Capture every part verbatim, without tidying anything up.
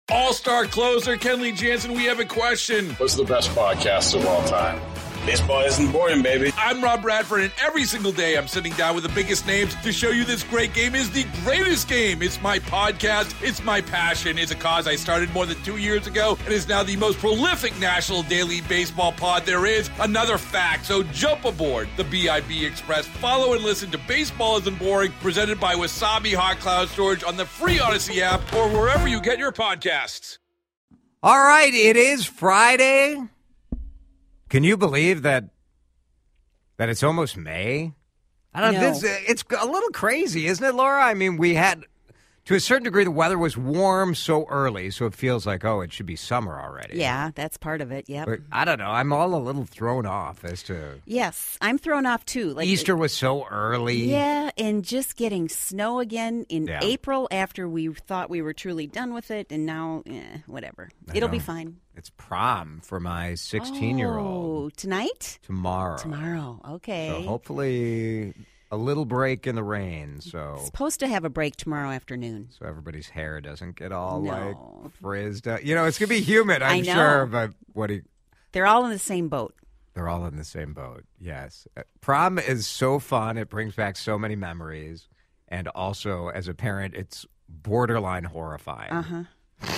All-star closer Kenley Jansen, we have a question. What's the best podcast of all time? Baseball isn't boring, baby. I'm Rob Bradford, and every single day I'm sitting down with the biggest names to show you this great game is the greatest game. It's my podcast. It's my passion. It's a cause I started more than two years ago and is now the most prolific national daily baseball pod there is. Another fact. So jump aboard the B I B Express. Follow and listen to Baseball Isn't Boring, presented by Wasabi Hot Cloud Storage on the free Odyssey app or wherever you get your podcasts. All right, it is Friday. Can you believe that that it's almost May? I don't know. No. This, it's a little crazy, isn't it, Laura? I mean, we had, to a certain degree, the weather was warm so early, so it feels like, oh, it should be summer already. Yeah, that's part of it. Yep. But I don't know. I'm all a little thrown off as to Yes, I'm thrown off too. Like Easter was so early. Yeah, and just getting snow again in Yeah. April after we thought we were truly done with it, and now, eh, whatever. I It'll be know. fine. It's prom for my sixteen-year-old Oh, tonight? tomorrow. Tomorrow. Okay. So hopefully a little break in the rain. So Supposed to have a break tomorrow afternoon. so everybody's hair doesn't get all No. like frizzed out. You know, it's gonna be humid, I'm I know. sure, but what do you, They're all in the same boat. they're all in the same boat. Yes, Uh, prom is so fun. It brings back so many memories, and also as a parent, it's borderline horrifying. Uh huh.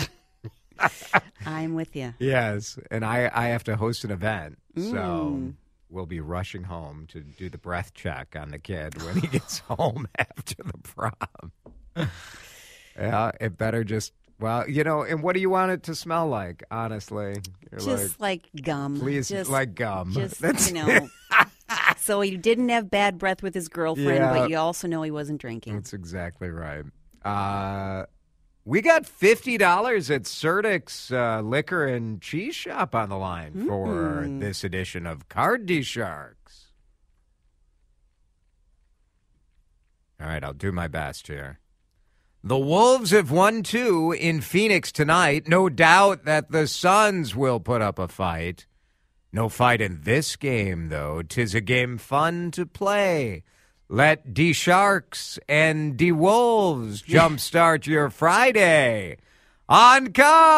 I'm with you. Yes, and I I have to host an event, so Mm. we'll be rushing home to do the breath check on the kid when he gets home after the prom. Yeah, it better just, well, you know, and what do you want it to smell like, honestly? You're Just like, like, gum. please, just, like gum. Just, That's- you know. So he didn't have bad breath with his girlfriend, Yeah. but you also know he wasn't drinking. That's exactly right. Uh, we got fifty dollars at Certic's uh, Liquor and Cheese Shop on the line for Mm. this edition of Cardi Sharks. All right, I'll do my best here. The Wolves have won two in Phoenix tonight. No doubt that the Suns will put up a fight. No fight in this game, though. 'Tis a game fun to play. Let D Sharks and D Wolves jumpstart your Friday on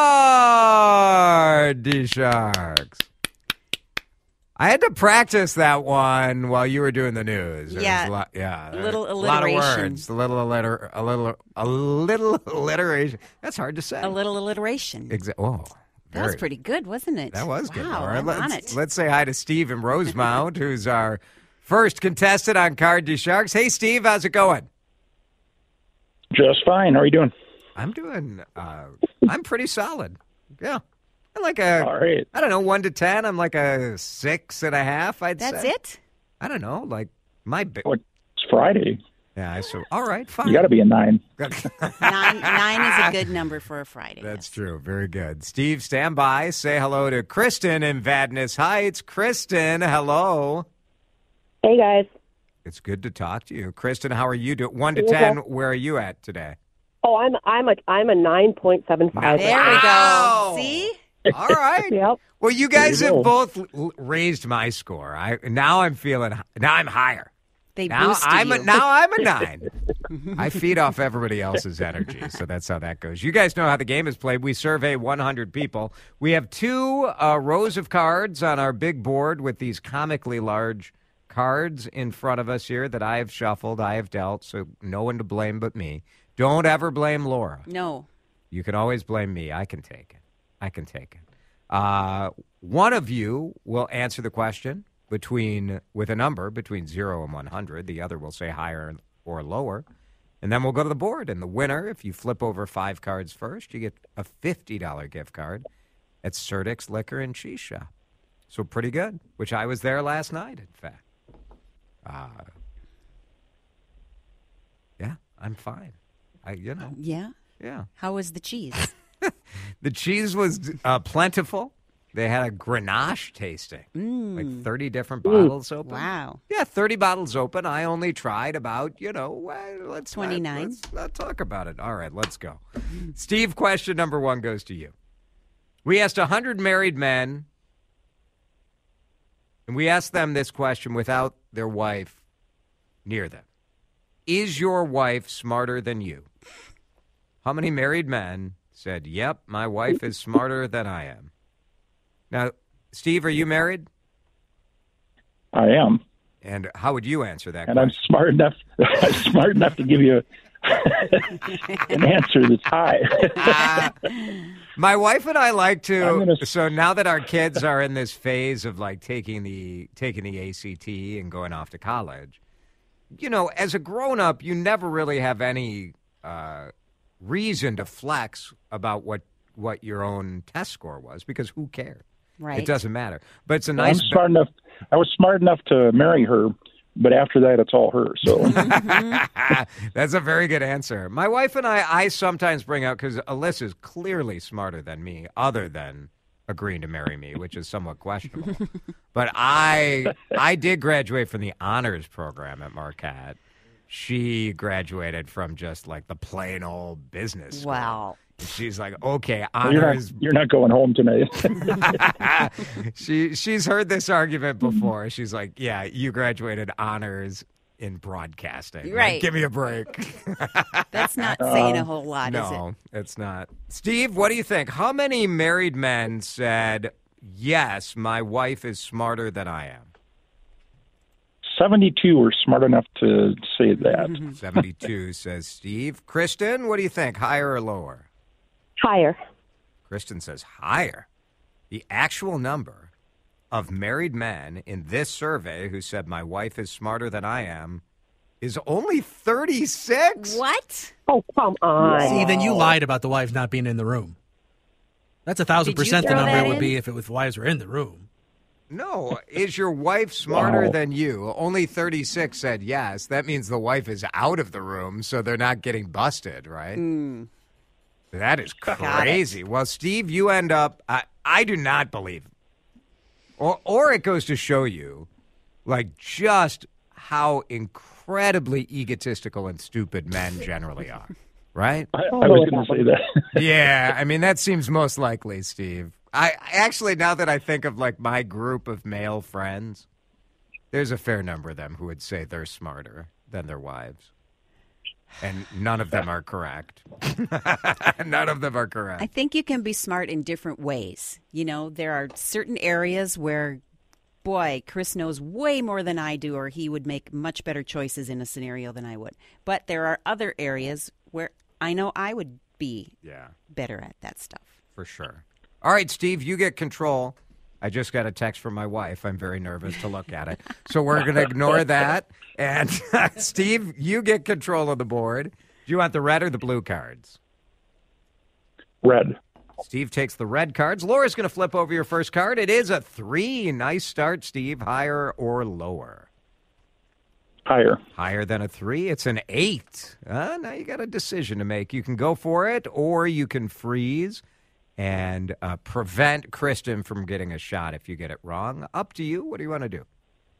Card D Sharks. I had to practice that one while you were doing the news. There was Yeah. a lot, yeah, A little a lot of alliteration. words, a little alliter, a little, a little alliteration. That's hard to say. A little alliteration. Exa- oh, That was very- pretty good, wasn't it? That was good. Wow, Laura. I'm let's, on it. let's say hi to Steve in Rosemount, who's our first contestant on Card D Sharks. Hey, Steve, how's it going? Just fine. How are you doing? I'm doing. Uh, I'm pretty solid. Yeah, I'm like a. All right. I don't know, one to ten. I'm like a six and a half. I'd That's say. it? I don't know, like my. Bi- Oh, it's Friday. yeah. So all right, fine. You got to be a nine. Nine, nine is a good number for a Friday. That's yes. true. Very good. Steve, stand by. Say hello to Kristen in Vadnais Heights. Kristen, hello. Hey, guys. It's good to talk to you. Kristen, how are you doing? One to Okay. ten, where are you at today? Oh, I'm I'm a I'm a nine point seven five. There Wow. we go. See? All right. Yep. Well, you guys There have you go. both l- raised my score. I now I'm feeling now I'm higher. They Now boosted I'm you. a, now I'm a nine. I feed off everybody else's energy, so that's how that goes. You guys know how the game is played. We survey one hundred people. We have two uh, rows of cards on our big board with these comically large cards in front of us here that I have shuffled, I have dealt, so no one to blame but me. Don't ever blame Laura. No. You can always blame me. I can take it. I can take it. Uh, one of you will answer the question between with a number between zero and one hundred. The other will say higher or lower. And then we'll go to the board. And the winner, if you flip over five cards first, you get a fifty dollars gift card at Certic's Liquor and Cheese Shop. So pretty good, which I was there last night, in fact. Uh, yeah, I'm fine. I, you know, Yeah? yeah. How was the cheese? The cheese was uh, plentiful. They had a Grenache tasting, Mm. like thirty different bottles open. Wow. Yeah, thirty bottles open. I only tried about, you know, well, let's not- twenty-nine. let's not talk about it. All right, let's go. Steve, question number one goes to you. We asked one hundred married men, and we asked them this question without their wife near them. Is your wife smarter than you? How many married men said, yep, my wife is smarter than I am. Now, Steve, are you married? I am. And how would you answer that And question? I'm smart enough I'm smart enough to give you an answer that's high. uh, my wife and I like to. gonna... So now that our kids are in this phase of like taking the taking the A C T and going off to college, you know, as a grown up, you never really have any uh, reason to flex about what what your own test score was because who cares? Right. It doesn't matter. But it's a Well, nice. I'm smart enough. I was smart enough to marry her, but after that, it's all her. So That's a very good answer. My wife and I, I sometimes bring out, because Alyssa's clearly smarter than me, other than agreeing to marry me, which is somewhat questionable. But I, I did graduate from the honors program at Marquette. She graduated from just like the plain old business school. Wow. She's like, okay, you're not, honors. you're not going home tonight. she she's heard this argument before. She's like, yeah, you graduated honors in broadcasting. Like, Right. give me a break. That's not saying a whole lot, is it? No, it's not. Steve, what do you think? How many married men said, yes, my wife is smarter than I am? seventy-two were smart enough to say that. seventy-two says Steve. Kristen, what do you think? Higher or lower? Higher. Kristen says higher. The actual number of married men in this survey who said my wife is smarter than I am is only thirty-six. What? Oh, come on. See, then you lied about the wives not being in the room. That's a thousand Did you percent the throw number that it would in? be if it was wives were in the room. No, is your wife smarter Wow. than you? Only thirty-six said yes. That means the wife is out of the room, so they're not getting busted, right? Mm. That is crazy. Well, Steve, you end up, I, I do not believe, or, or it goes to show you, like, just how incredibly egotistical and stupid men generally are, right? I, I was going to say that. Yeah, I mean, that seems most likely, Steve. I actually, now that I think of like my group of male friends, there's a fair number of them who would say they're smarter than their wives. And none of them are correct. None of them are correct. I think you can be smart in different ways. You know, there are certain areas where, boy, Chris knows way more than I do, or he would make much better choices in a scenario than I would. But there are other areas where I know I would be Yeah, better at that stuff. for sure. All right, Steve, you get control. I just got a text from my wife. I'm very nervous to look at it. So we're going to ignore that. And Steve, you get control of the board. Do you want the red or the blue cards? Red. Steve takes the red cards. Laura's going to flip over your first card. It is a three. Nice start, Steve. Higher or lower? Higher. Higher than a three. It's an eight. Uh, now you got a decision to make. You can go for it, or you can freeze and uh, prevent Kristen from getting a shot if you get it wrong. Up to you. What do you want to do?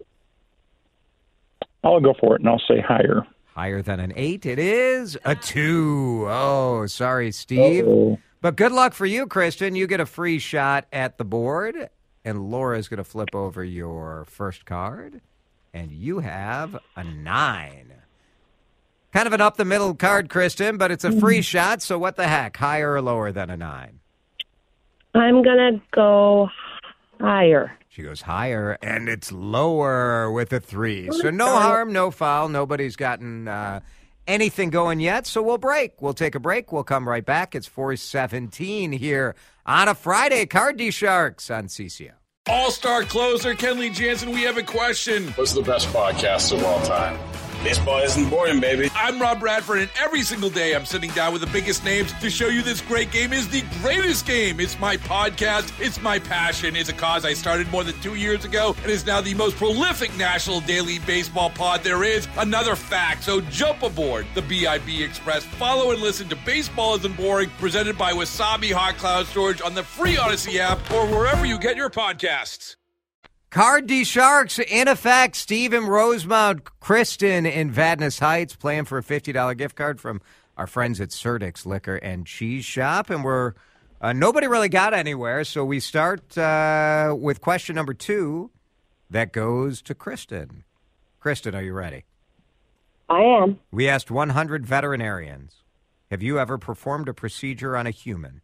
I'll go for it, and I'll say higher. Higher than an eight. It is a two. Oh, sorry, Steve. Uh-oh. But good luck for you, Kristen. You get a free shot at the board, and Laura's going to flip over your first card, and you have a nine. Kind of an up-the-middle card, Kristen, but it's a free shot, so what the heck? Higher or lower than a nine? I'm going to go higher. She goes higher, and it's lower with a three. So no harm, no foul. Nobody's gotten uh, anything going yet, so we'll break. We'll take a break. We'll come right back. It's four seventeen here on a Friday. Card D Sharks on C C O. All-star closer Kenley Jansen, we have a question. What's the best podcast of all time? Baseball isn't boring, baby. I'm Rob Bradford, and every single day I'm sitting down with the biggest names to show you this great game is the greatest game. It's my podcast. It's my passion. It's a cause I started more than two years ago and is now the most prolific national daily baseball pod there is. Another fact, so jump aboard the B I B Express. Follow and listen to Baseball Isn't Boring, presented by Wasabi Hot Cloud Storage on the free Odyssey app or wherever you get your podcasts. Card D Sharks in effect. Steve in Rosemount, Kristen in Vadnais Heights, playing for a fifty dollars gift card from our friends at Surdyk's Liquor and Cheese Shop. And we're uh, nobody really got anywhere, so we start uh, with question number two that goes to Kristen. Kristen, are you ready? I am. We asked one hundred veterinarians, have you ever performed a procedure on a human?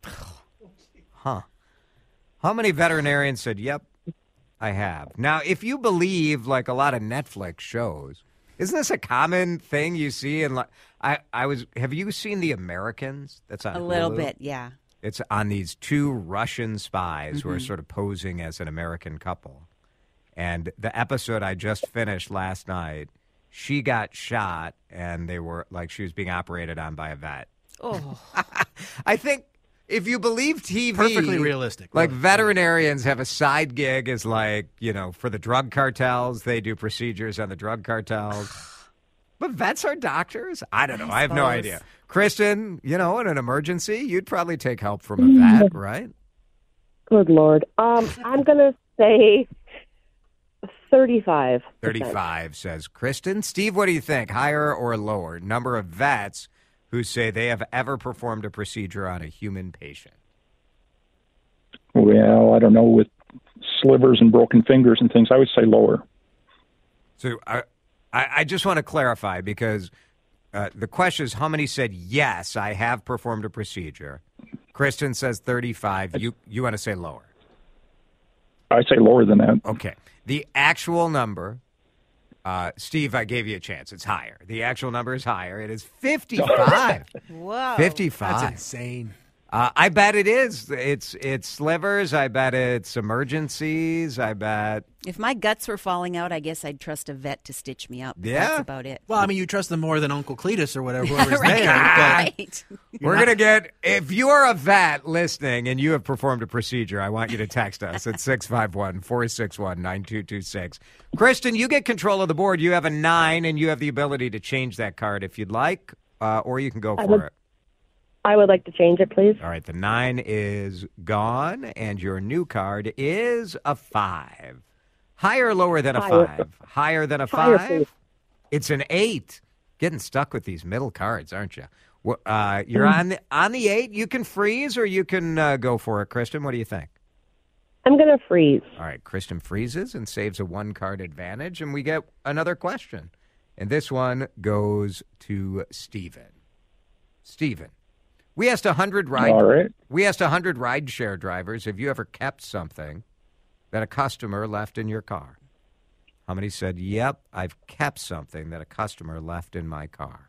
Huh. How many veterinarians said, yep, I have? Now, if you believe, like a lot of Netflix shows, isn't this a common thing you see? In, like, I, I was, have you seen The Americans? That's on A little Hulu? bit, yeah. It's on these two Russian spies Mm-hmm. who are sort of posing as an American couple. And the episode I just finished last night, she got shot, and they were like she was being operated on by a vet. Oh, I think if you believe T V, Perfectly realistic. Like Really. veterinarians have a side gig as like you know for the drug cartels, they do procedures on the drug cartels. But vets are doctors. I don't know. I, I have no suppose. idea. Kristen, you know, in an emergency, you'd probably take help from a vet, right? Good Lord. Um, I'm going to say thirty-five. thirty-five says Kristen. Steve, what do you think? Higher or lower? Number of vets who say they have ever performed a procedure on a human patient. Well, I don't know, with slivers and broken fingers and things, I would say lower. So I, I, I just want to clarify because uh, the question is how many said, yes, I have performed a procedure. Kristen says thirty-five. You, you want to say lower? I'd say lower than that. Okay. The actual number, uh, Steve, I gave you a chance. It's higher. The actual number is higher. It is fifty-five. whoa. fifty-five. That's insane. Uh, I bet it is. It's it's slivers. I bet it's emergencies. I bet. If my guts were falling out, I guess I'd trust a vet to stitch me up. Yeah? That's about it. Well, I mean, you trust them more than Uncle Cletus or whatever, whoever's right, there. right. We're going to get, if you are a vet listening and you have performed a procedure, I want you to text us at six five one, four six one, nine two two six. Kristen, you get control of the board. You have a nine, and you have the ability to change that card if you'd like, uh, or you can go I for would- it. I would like to change it, please. All right, the nine is gone, and your new card is a five. Higher or lower than a Higher. five? Higher than a Higher, five? please. It's an eight. Getting stuck with these middle cards, aren't you? Wh- Uh, you're on the, on the eight. You can freeze or you can uh, go for it, Kristen. What do you think? I'm going to freeze. All right, Kristen freezes and saves a one-card advantage, and we get another question. And this one goes to Steven. Steven. We asked one hundred ride All right. We asked one hundred rideshare drivers, have you ever kept something that a customer left in your car? How many said, yep, I've kept something that a customer left in my car?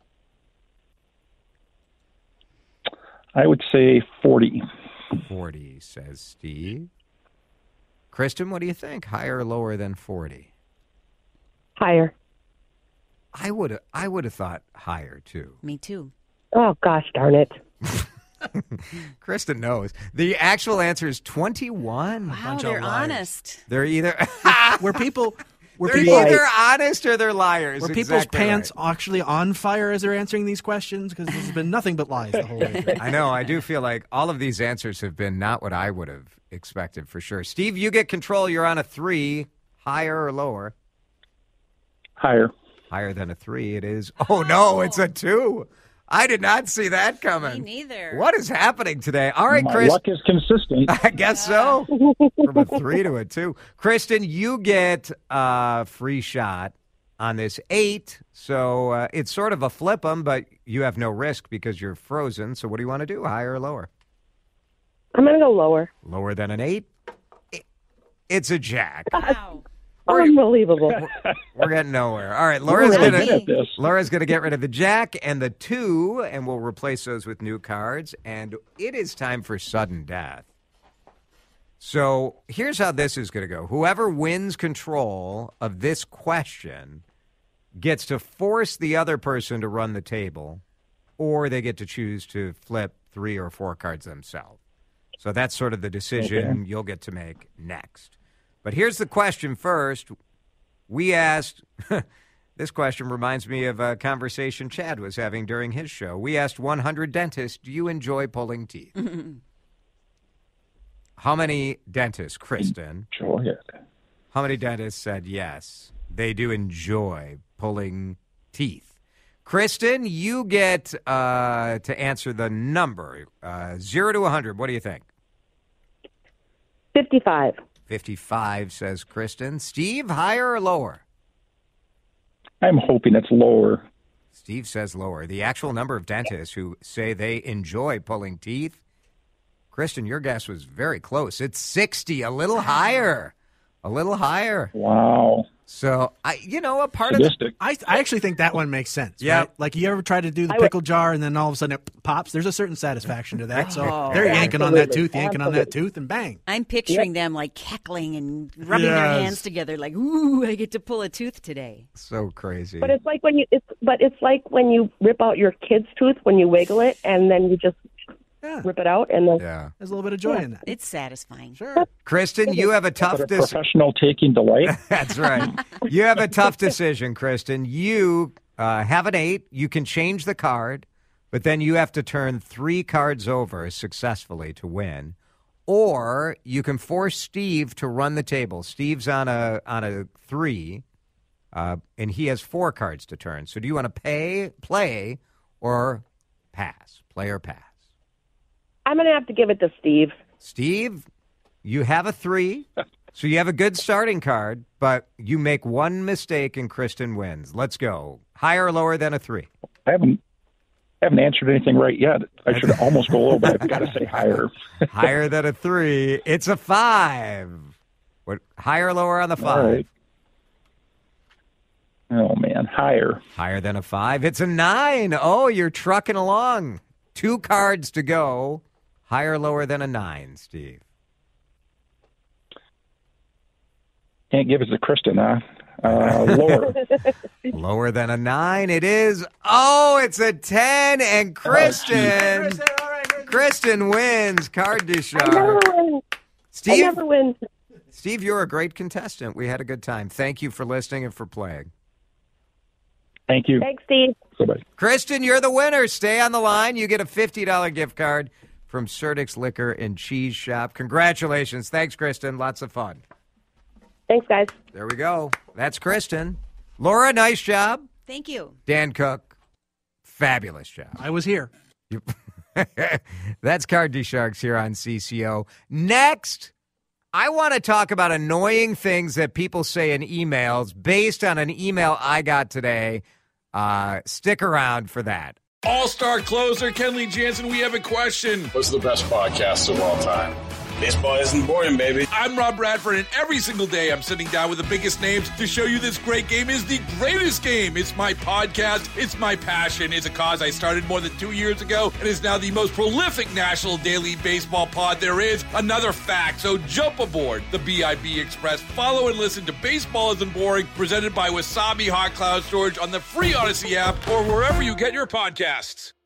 I would say forty. forty, says Steve. Kristen, what do you think? Higher or lower than forty? Higher. I would I would have thought higher, too. Me too. Oh, gosh darn it. Kristen knows. The actual answer is twenty-one. Wow, bunch of they're liars. honest. They're either Were people were they're people either honest or they're liars. were people's Exactly pants right. actually on fire as they're answering these questions? Because there's been nothing but lies the whole way through. I know. I do feel like all of these answers have been not what I would have expected for sure. Steve, you get control. You're on a three. Higher or lower? Higher. Higher than a three. It is. Oh, no, it's a two. I did not see that Me coming. neither. What is happening today? All right, My Chris. luck is consistent. I guess so. From a three to a two. Kristen, you get a free shot on this eight. So uh, it's sort of a flip 'em, but you have no risk because you're frozen. So what do you want to do? Higher or lower? I'm going to go lower. Lower than an eight? It- It's a jack. Wow. Unbelievable. We're getting nowhere. All right, Laura's really gonna good at this. Laura's gonna get rid of the jack and the two, and we'll replace those with new cards. And it is time for sudden death. So here's how this is gonna go. Whoever wins control of this question gets to force the other person to run the table, or they get to choose to flip three or four cards themselves. So that's sort of the decision Okay. you'll get to make next. But here's the question first. We asked, this question reminds me of a conversation Chad was having during his show. We asked one hundred dentists, do you enjoy pulling teeth? How many dentists, Kristen, Enjoy it. how many dentists said yes, they do enjoy pulling teeth? Kristen, you get uh, to answer the number, uh, zero to one hundred. What do you think? fifty-five. fifty-five, says Kristen. Steve, higher or lower? I'm hoping it's lower. Steve says lower. The actual number of dentists who say they enjoy pulling teeth, Kristen, your guess was very close. It's sixty, a little higher. A little higher. Wow. So, I, you know, a part Sadistic. of the... I I actually think that one makes sense. Yeah. Right? Like you ever try to do the I would- pickle jar and then all of a sudden it pops? There's a certain satisfaction to that. So Oh. they're yanking on that Absolutely. tooth, yanking on that tooth, and bang. I'm picturing them like cackling and rubbing their Yes. hands together, like, "Ooh, I get to pull a tooth today." So crazy. But it's like when you it's but it's like when you rip out your kid's tooth when you wiggle it and then you just Yeah. rip it out and then Yeah. There's a little bit of joy in that. It's satisfying. Sure. Kristen, you have a tough But a decision. professional taking delight. That's right. You have a tough decision, Kristen. You uh, have an eight. You can change the card, but then you have to turn three cards over successfully to win. Or you can force Steve to run the table. Steve's on a on a three, uh, and he has four cards to turn. So do you want to pay, play, or pass? Play or pass? I'm going to have to give it to Steve. Steve, you have a three, so you have a good starting card, but you make one mistake and Kristen wins. Let's go. Higher or lower than a three? I haven't haven't answered anything right yet. I should almost go low, but I've got to say higher. Higher than a three. It's a five. What? Higher or lower on the five? All right. Oh, man, higher. Higher than a five. It's a nine. Oh, you're trucking along. Two cards to go. Higher or lower than a nine, Steve? Can't give it to Kristen, huh? Uh, lower. Lower than a nine. It is. Oh, it's a ten, and Kristen. Kristen wins. Card I never Ducharme. win. I Steve, never win. Steve, you're a great contestant. We had a good time. Thank you for listening and for playing. Thank you. Thanks, Steve. Bye-bye. Kristen, you're the winner. Stay on the line. You get a fifty dollars gift card from Surdyk's Liquor and Cheese Shop. Congratulations. Thanks, Kristen. Lots of fun. Thanks, guys. There we go. That's Kristen. Laura, nice job. Thank you. Dan Cook, fabulous job. I was here. That's Card Sharks here on C C O. Next, I want to talk about annoying things that people say in emails based on an email I got today. Uh, stick around for that. All-star closer Kenley Jansen, we have a question. What's the best podcast of all time? Baseball isn't boring, baby. I'm Rob Bradford, and every single day I'm sitting down with the biggest names to show you this great game is the greatest game. It's my podcast. It's my passion. It's a cause I started more than two years ago and is now the most prolific national daily baseball pod there is. Another fact, so jump aboard the B I B Express. Follow and listen to Baseball Isn't Boring, presented by Wasabi Hot Cloud Storage on the free Odyssey app or wherever you get your podcasts.